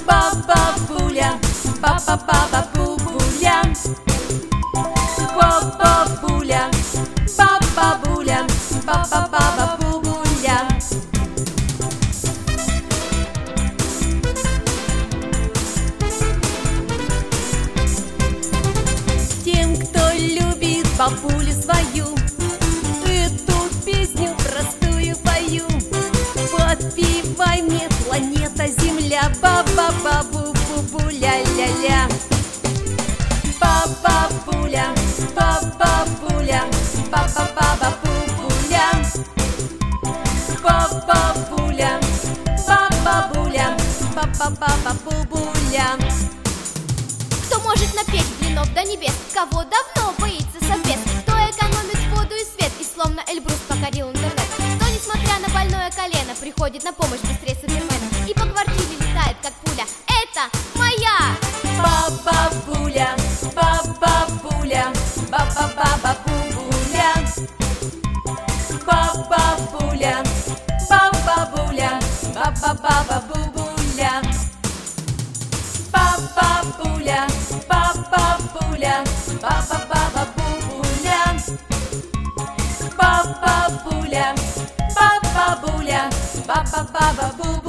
Бабуля, бабуля, бабуля, бабуля, бабуля. Тем, кто любит бабулю свою, эту песню простую пою. Подпевай мне, планета Земля, бабуля, ля-ля. Бабуля, бабуля, бабуля, бабуля, бабуля. Кто может напеть блинов до небес? Кого давно боится совет? Кто экономит воду и свет и словно Эльбрус покорил интернет? Кто, несмотря на больное колено, приходит на помощь быстрее Супермена и по квартире летает, как пуля? Это моя Бабуля, бабуля, бабуля, бабуля, бабуля, бабуля. Бабуля, бабуля, бабуля, бабуля, бабуля, бабуля.